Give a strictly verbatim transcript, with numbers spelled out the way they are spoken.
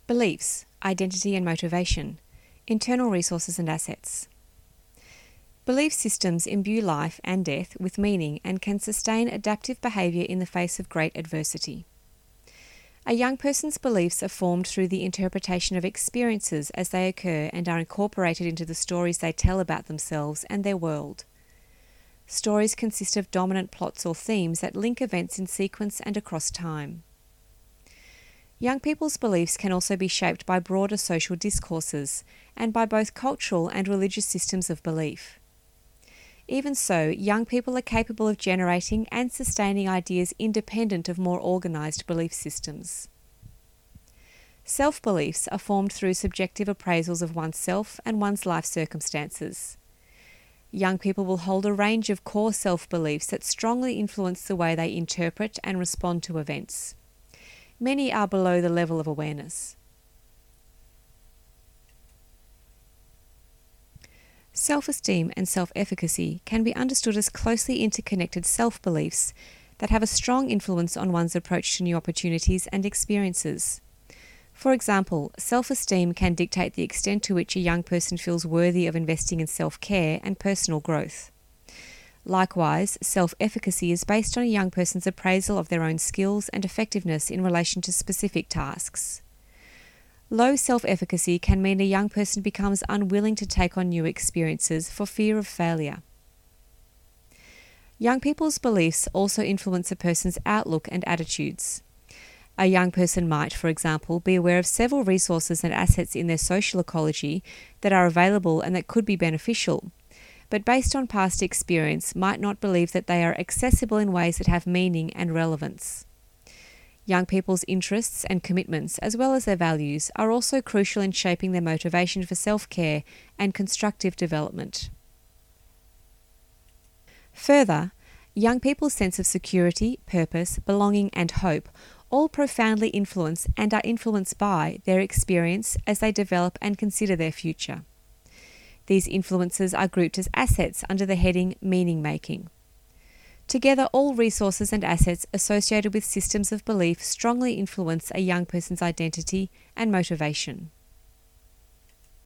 Beliefs, identity and motivation, internal resources and assets. Belief systems imbue life and death with meaning and can sustain adaptive behaviour in the face of great adversity. A young person's beliefs are formed through the interpretation of experiences as they occur and are incorporated into the stories they tell about themselves and their world. Stories consist of dominant plots or themes that link events in sequence and across time. Young people's beliefs can also be shaped by broader social discourses and by both cultural and religious systems of belief. Even so, young people are capable of generating and sustaining ideas independent of more organised belief systems. Self-beliefs are formed through subjective appraisals of oneself and one's life circumstances. Young people will hold a range of core self-beliefs that strongly influence the way they interpret and respond to events. Many are below the level of awareness. Self-esteem and self-efficacy can be understood as closely interconnected self-beliefs that have a strong influence on one's approach to new opportunities and experiences. For example, self-esteem can dictate the extent to which a young person feels worthy of investing in self-care and personal growth. Likewise, self-efficacy is based on a young person's appraisal of their own skills and effectiveness in relation to specific tasks. Low self-efficacy can mean a young person becomes unwilling to take on new experiences for fear of failure. Young people's beliefs also influence a person's outlook and attitudes. A young person might, for example, be aware of several resources and assets in their social ecology that are available and that could be beneficial, but based on past experience might not believe that they are accessible in ways that have meaning and relevance. Young people's interests and commitments, as well as their values, are also crucial in shaping their motivation for self-care and constructive development. Further, young people's sense of security, purpose, belonging and hope all profoundly influence and are influenced by their experience as they develop and consider their future. These influences are grouped as assets under the heading meaning making. Together, all resources and assets associated with systems of belief strongly influence a young person's identity and motivation.